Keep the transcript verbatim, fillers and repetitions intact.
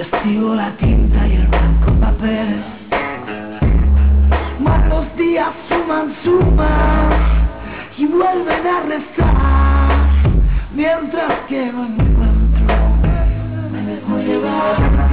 Investigo la tinta y el blanco papel, mas los días suman, suman y vuelven a restar, mientras que no encuentro, me dejo llevar.